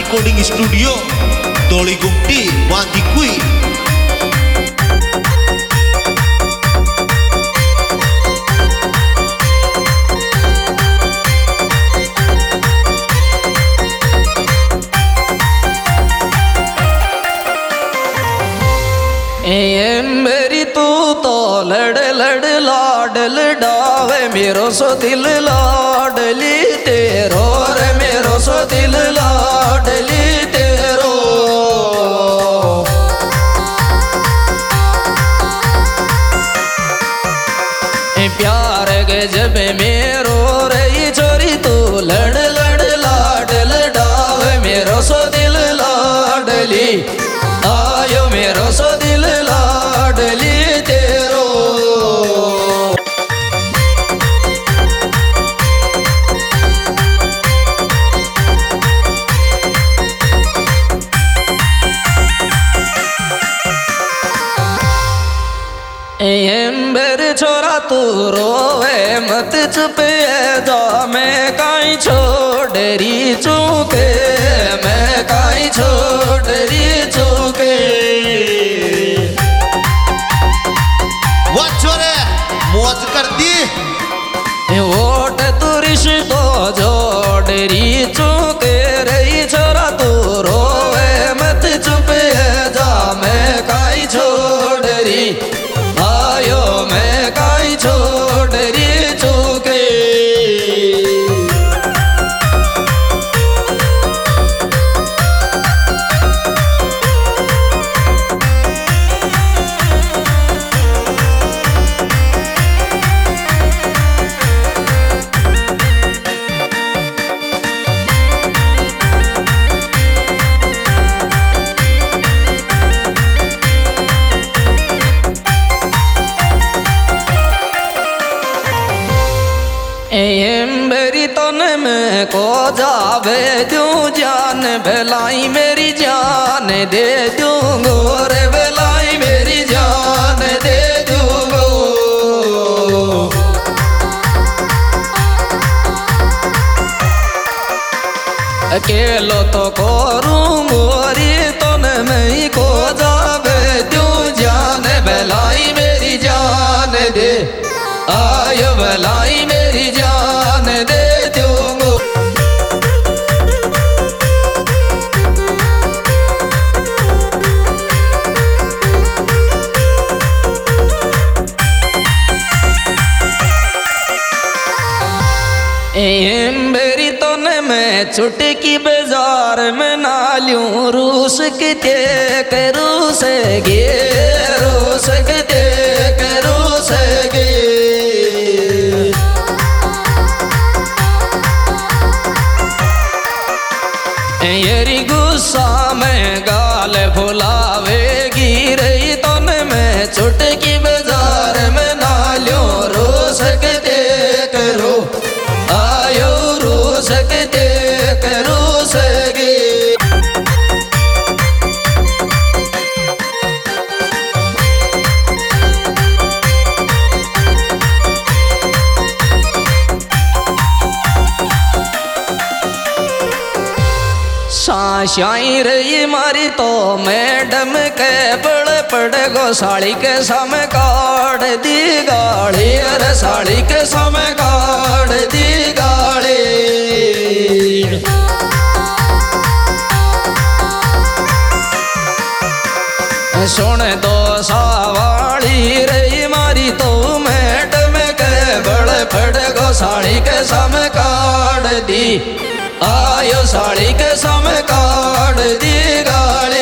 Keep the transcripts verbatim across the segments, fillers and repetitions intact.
Recording studio दोली गुमटी वांदिकुई। मेरी तू तो लड़ लड़ लाडल डावे मेरो सो दिल लाडली तेरो रे मेरो सो दिल लाडली तेरो। प्यार के जब मेरो रे छोरी तू लड़ लड़ लाडल डावे मेरो सो दिल लाडली आयो मेरो सो दिल लाडली तेरो। एम्बर छोरा तू रोवे मत चुप जा मैं काई छोड़री चूके मैं काई छोड़री चूके। छोरे मौज कर दी वोट तू रिश्तो जोड़री चूके रही छोरा तू रोवे मत चुप जा मैं काई छोड़री आयो मैं काई छोड़री चूके। मेरी तन में को जावे दूं जान भलाई मेरी जान दे दूंगो रे भलाई मेरी जान दे दूंगो। अकेलो तो करूंगो रे तन में को जावे दूं जान भलाई मेरी जान दे आयो भलाई मेरी जान दे दूंगो। मेरी तन में चुटकी बाजार में नालियों रूस के करूँ से गे रूस के करूँ से गे। येरी गुस्सा में गाल फुलावेगी रही तन में चुटकी बाजार में नालियों रो सकते करो आयो रो सकते करो सगे। शाई रही मारी तो मैडम के बड़ पड़ गो साड़ी के समय काट दी गाड़ी अरे साड़ी के समय काट दी गाड़ी। सुन दो सावाड़ी रही मारी तो मैडम के बड़ पड़ गो साड़ी के समय काट दी आयो साड़ी के समय काट दी गाड़ी।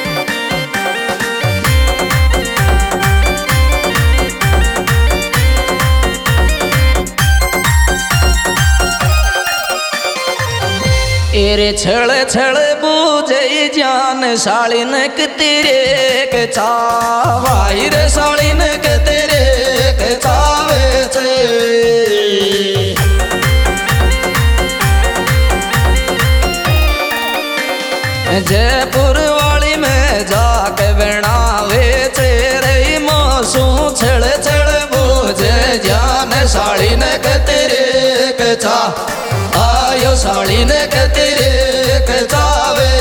एरे छड़ छड़ बूझे जान साड़ीन के तेरे के चावाई रे साड़ीन के तेरे के चावे छे। जयपुर वाली में जाके बनावे तेरे मौसू छड़ छड़ बूझे जान साड़ी ने के तेरे के चा आयो साड़ी ने के तेरे के चावे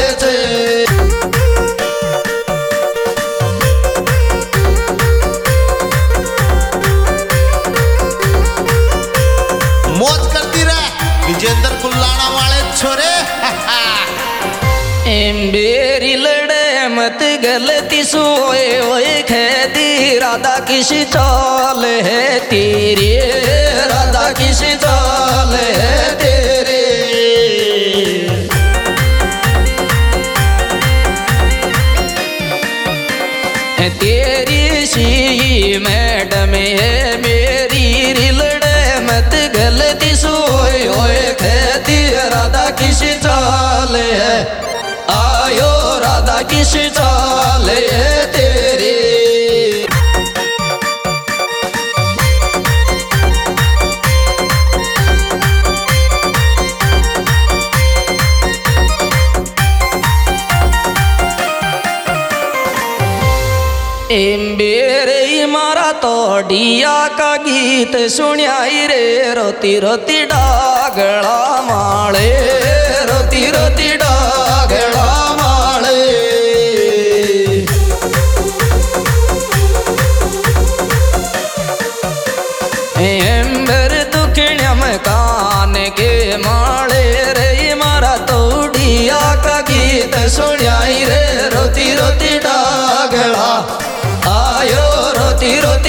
राधा किसी चाल है तेरी, राधा किसी चाल है तेरी। तेरी सी मैडम है मेरी रिलड़े मत गलती सोए होए कहती राधा किसी चाल है, आयो राधा किसी चाल है तेरी। मेरे मारा तो डिया का गीत सुनियाई रे, रोती रोती डागड़ा माले, रोती रोती डागड़ा माले। एम्बर दुखण्या में कान के माले रे, मारा तो डिया का गीत सुनियाई रे, रोती रोती डागड़ा आयो रोती रोती